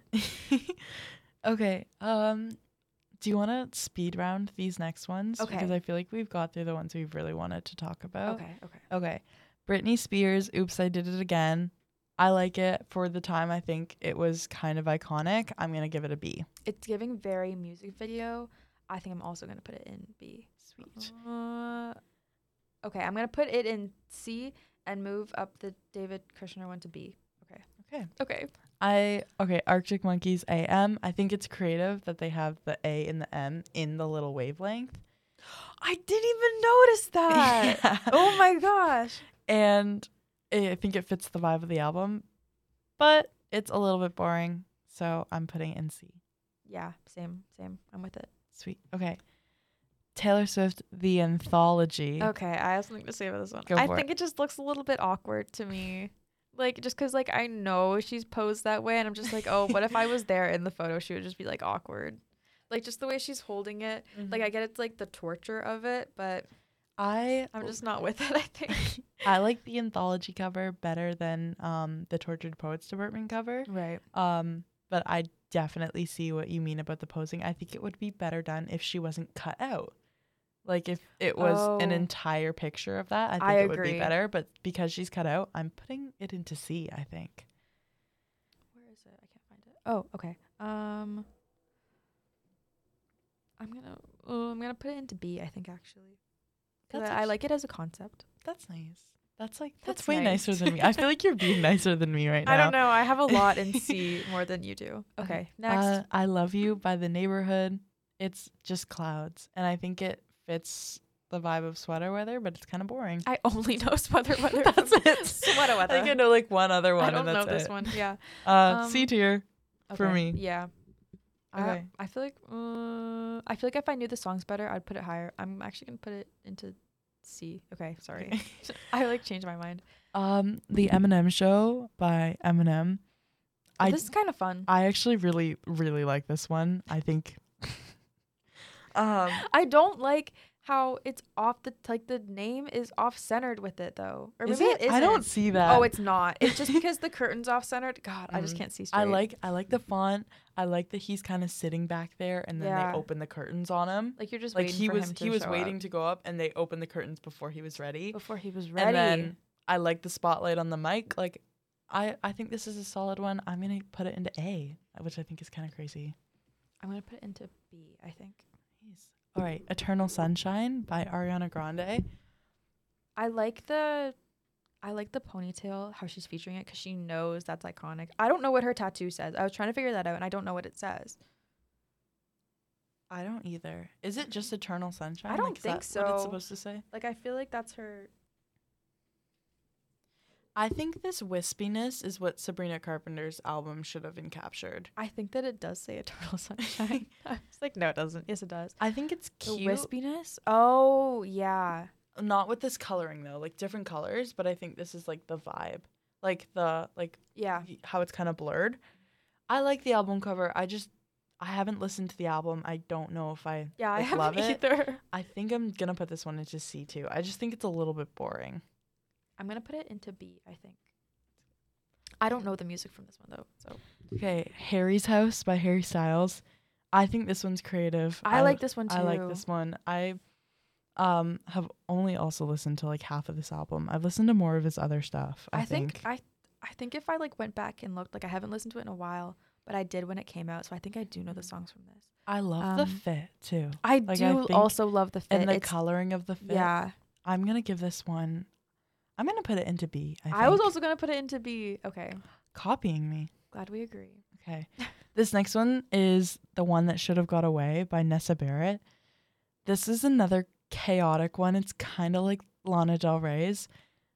Okay. Um, do you want to speed round these next ones? Okay. Because I feel like we've got through the ones we've really wanted to talk about. Okay, okay. Okay. Britney Spears, Oops, I Did It Again. I like it for the time. I think it was kind of iconic. I'm going to give it a B. It's giving very music video. I think I'm also gonna put it in B. Sweet. Uh, okay, I'm gonna put it in C and move up the David Kushner one to B. Okay. Okay. Okay. I, okay, Arctic Monkeys A M. I think it's creative that they have the A and the M in the little wavelength. I didn't even notice that. Yeah. Oh my gosh. And I think it fits the vibe of the album, but it's a little bit boring. So I'm putting it in C. Yeah, same, same. I'm with it. Sweet. Okay. Taylor Swift, The Anthology. Okay, I have something to say about this one. Go I for think it. just looks a little bit awkward to me. Like, just because, like, I know she's posed that way, and I'm just like, oh, what if I was there in the photo? She would just be, like, awkward. Like, just the way she's holding it. Like, I get it's, like, the torture of it, but I I'm just not with it, I think. I like the anthology cover better than um the Tortured Poets Department cover. Right. Um, but I definitely see what you mean about the posing. I think it would be better done if she wasn't cut out. Like if it was an Oh. entire picture of that, I think I it would be agree. better. But because she's cut out, I'm putting it into C, I think. Where is it? I can't find it. Oh, okay. Um, I'm gonna, oh, I'm gonna put it into B, I think, actually. Because That's I, I actu- like it as a concept. That's nice. That's like that's, That's way nice. nicer than me. I feel like you're being nicer than me right now. I don't know. I have a lot in C more than you do. Okay, next. Uh, I Love You by The Neighborhood. It's just clouds. And I think it fits the vibe of sweater weather, but it's kind of boring. I only know sweater weather. That's from it. Sweater I weather. think I know like one other one. I don't and know that's this it. one. Yeah. Uh, Um, C tier for Okay, me. Yeah. Okay. I, I feel like uh, I feel like if I knew the songs better, I'd put it higher. I'm actually gonna put it into C. Okay, sorry. Okay. I like changed my mind. Um, The Eminem Show by Eminem. I this is kind of fun. I actually really really like this one. I think. um. I don't like how it's off the like the name is off centered with it though, or Is maybe it? it isn't. I don't see that. Oh, it's not. It's just because the curtain's off centered. God, I just Mm. can't see straight. I like I like the font. I like that he's kind of sitting back there, and then Yeah. they open the curtains on him. like you're just Like waiting he for was him to he was show waiting up to go up, and they opened the curtains before he was ready. before he was ready. And then I like the spotlight on the mic. Like, I I think this is a solid one. I'm gonna put it into A, which I think is kind of crazy. I'm gonna put it into B. I think. Nice. All right, Eternal Sunshine by Ariana Grande. I like the, I like the ponytail. How she's featuring it because she knows that's iconic. I don't know what her tattoo says. I was trying to figure that out, and I don't know what it says. I don't either. Is it just Eternal Sunshine? I don't Like, is think that what it's so. supposed to say? Like I feel like that's her. I think this wispiness is what Sabrina Carpenter's album should have been captured. I think that it does say Eternal Sunshine. I was like, no, it doesn't. Yes, it does. I think it's The cute. wispiness. Oh yeah. Not with this coloring though, like different colors, but I think this is like the vibe. Like the like Yeah. y- how it's kind of blurred. I like the album cover. I just I haven't listened to the album. I don't know if I Yeah, I like, haven't love it. either. I think I'm gonna put this one into C too. I just think it's a little bit boring. I'm gonna put it into B, I think. I don't know the music from this one though, so Okay, Harry's House by Harry Styles. I think this one's creative. I like this one too. I like this one. I um have only also listened to like half of this album. I've listened to more of his other stuff. I, I think, think. I I think if I like went back and looked, like I haven't listened to it in a while, but I did when it came out, so I think I do know the songs from this. I love the um, fit too. I Like, I do think- also love the fit. And the It's- coloring of the fit. yeah. I'm gonna give this one. I'm gonna put it into B. I, think. I was also gonna put it into B. Okay. copying me. Glad we agree. Okay. This next one is The One That Should Have Got Away by Nessa Barrett. This is another chaotic one. It's kind of like Lana Del Rey's.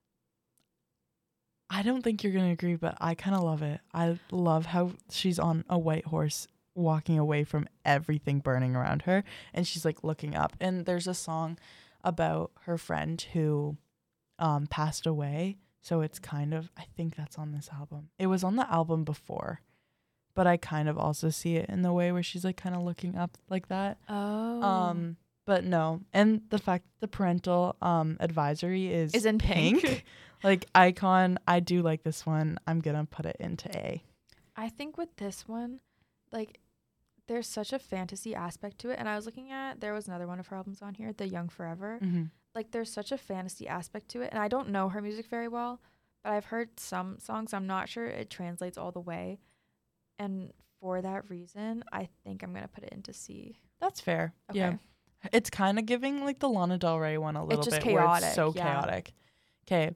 I don't think you're going to agree, but I kind of love it. I love how she's on a white horse walking away from everything burning around her, and she's like looking up. And there's a song about her friend who um, passed away. So it's kind of, I think that's on this album. It was on the album before, but I kind of also see it in the way where she's like kind of looking up like that. Oh. Um, but no, and the fact that the parental um advisory is Is in pink. like icon. I do like this one. I'm gonna put it into A. I think with this one, like, there's such a fantasy aspect to it. And I was looking at, there was another one of her albums on here, The Young Forever. Mm-hmm. Like, there's such a fantasy aspect to it. And I don't know her music very well, but I've heard some songs. I'm not sure it translates all the way. And for that reason, I think I'm going to put it into C. That's fair. Okay. Yeah, it's kind of giving like the Lana Del Rey one a little just bit, where it's chaotic, so yeah. chaotic. Okay.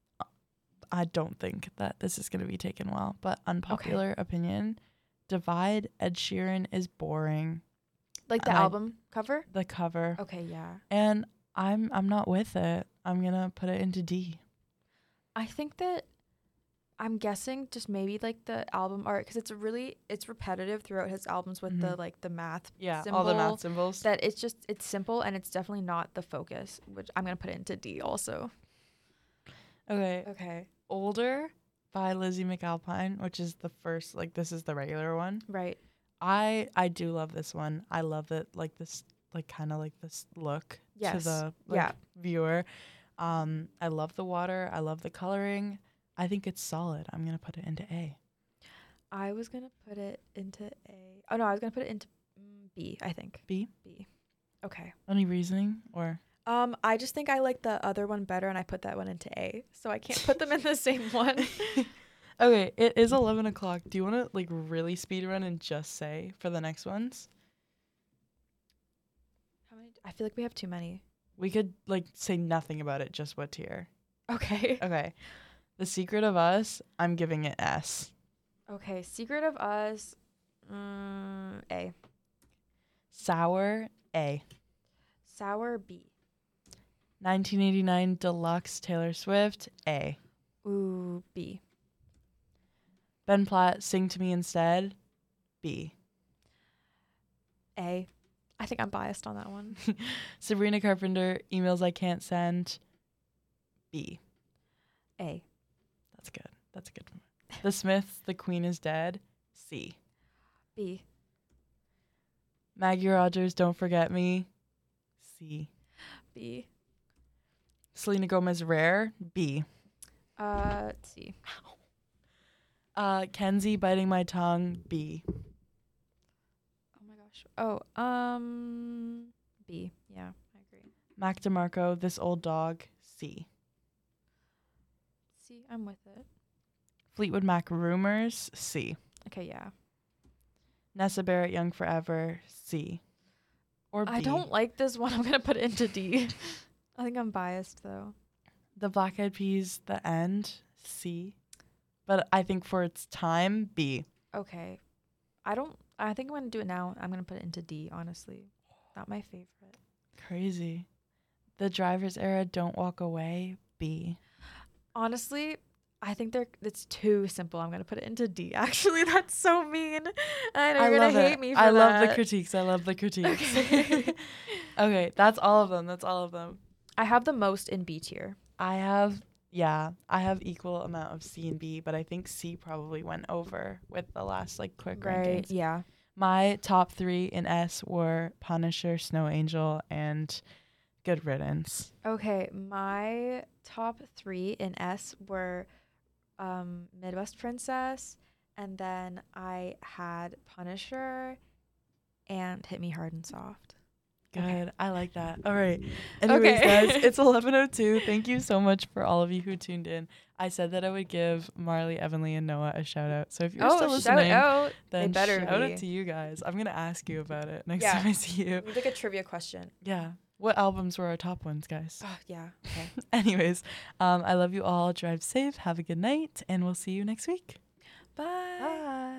I don't think that this is gonna be taken well, but unpopular opinion. Divide, Ed Sheeran is boring. Like the And I- album cover? The cover. Okay, yeah. And I'm I'm not with it. I'm gonna put it into D. I think that I'm guessing just maybe like the album art, because it's a really, it's repetitive throughout his albums with the Mhm. like the math Yeah, symbol. all the math symbols. That it's just, it's simple and it's definitely not the focus, which I'm going to put it into D also. Okay. Okay. Older by Lizzie McAlpine, which is the first, like this is the regular one. Right. I I do love this one. I love it, like this, like kind of like this look Yes. to the like, Yeah. viewer. Um, I love the water. I love the coloring. I think it's solid. I'm gonna put it into A. I was going to put it into A. Oh, no, I was going to put it into mm, B, I think. B. B. Okay. Any reasoning or? Um, I just think I like the other one better, and I put that one into A, so I can't put them in the same one. Okay, it is eleven o'clock. Do you want to like really speed run and just say for the next ones? How many? I feel like we have too many. We could like say nothing about it, just what tier. Okay. Okay. The Secret of Us, I'm giving it S. Okay. Secret of Us, mm, A. Sour, A. Sour, B. nineteen eighty-nine Deluxe Taylor Swift, A. Ooh, B. Ben Platt, Sing to Me Instead, B. A. I think I'm biased on that one. Sabrina Carpenter, Emails I Can't Send, B. A. That's good. That's a good one. The Smiths, The Queen is Dead, C. B. Maggie Rogers, Don't Forget Me, C. B. Selena Gomez, Rare, B. Uh, C. Uh, Kenzie, Biting My Tongue, B. Oh my gosh. Oh, um, B. Yeah, I agree. Mac DeMarco, This Old Dog, C. C. I'm with it. Fleetwood Mac, Rumors, C. Okay, yeah. Nessa Barrett, Young Forever, C. Or B. I don't like this one. I'm gonna put it into D. I think I'm biased though. The Black Eyed Peas, The End, C. But I think for its time, B. Okay. I don't I think I'm gonna do it now. I'm gonna put it into D. Honestly, not my favorite. Crazy. The Driver's Era, Don't Walk Away, B. Honestly, I think they're it's too simple. I'm gonna put it into D. Actually, that's so mean. I know I you're love gonna it. hate me for I that. love the critiques. I love the critiques. Okay. Okay, that's all of them. That's all of them. I have the most in B tier. I have, yeah, I have equal amount of C and B, but I think C probably went over with the last like quick Right. rankings. Yeah. My top three in S were Punisher, Snow Angel, and Good Riddance. Okay. My top three in S were um, Midwest Princess, and then I had Punisher, and Hit Me Hard and Soft. Good. Okay. I like that. All right. Anyways, Okay. guys, it's eleven oh two. Thank you so much for all of you who tuned in. I said that I would give Marley, Evanly, and Noah a shout out. So if you're still Oh, shout listening, out! then They better shout be. out to you guys. I'm going to ask you about it next Yeah. time I see you. We like a trivia question. Yeah. What albums were our top ones, guys? Oh yeah. Okay. Anyways, um, I love you all. Drive safe. Have a good night. And we'll see you next week. Bye. Bye.